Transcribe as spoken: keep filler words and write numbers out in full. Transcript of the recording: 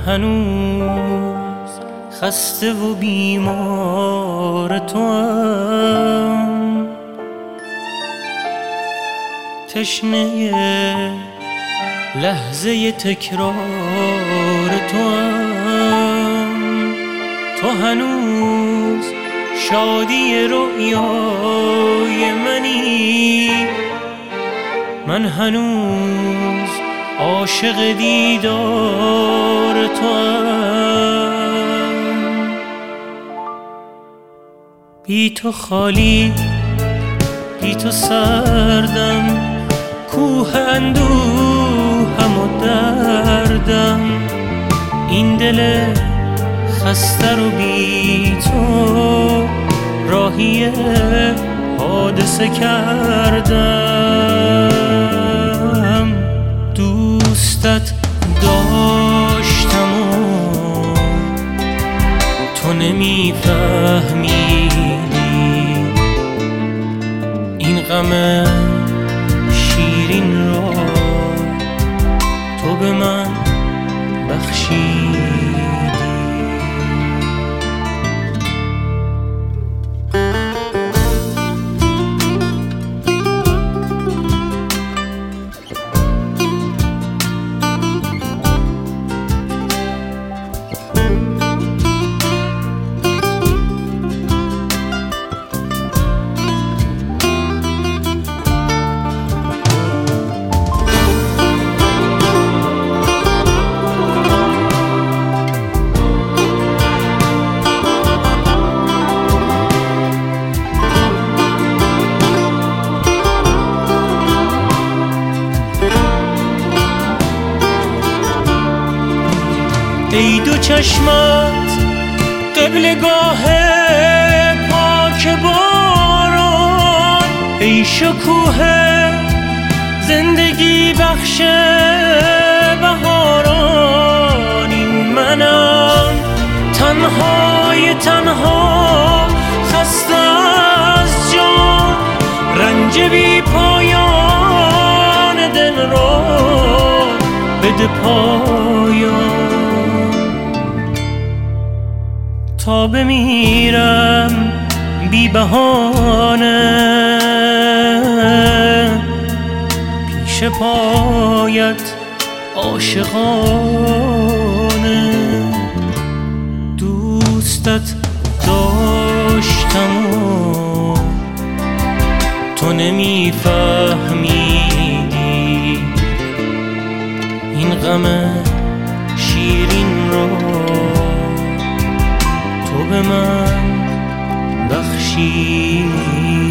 هنوز خسته و بیمار توام، تشنه لحظه تکرار توام. تو هنوز شادی رویای منی، من هنوز عاشق دیدار توام. بی تو خالی، بی تو سردم، کوه اندوهم و دردم. این دل خسته رو بی تو راهی حادثه کردم. دوستت داشتم و تو نمیفهمیدی، این غم شیرین را تو به من بخشیدی. ای دو چشمت قبلگاه پاک باران، ای شکوه زندگی بخش بهاران. این منم تنهای تنها، خسته از جان، رنج بی پایان دل را بده پایان. تا بمیرم بی بهانه پیش پایت عاشقانه. دوستت داشتم و تو نمیفهمیدی، این غم شیرین را تو به من بخشی.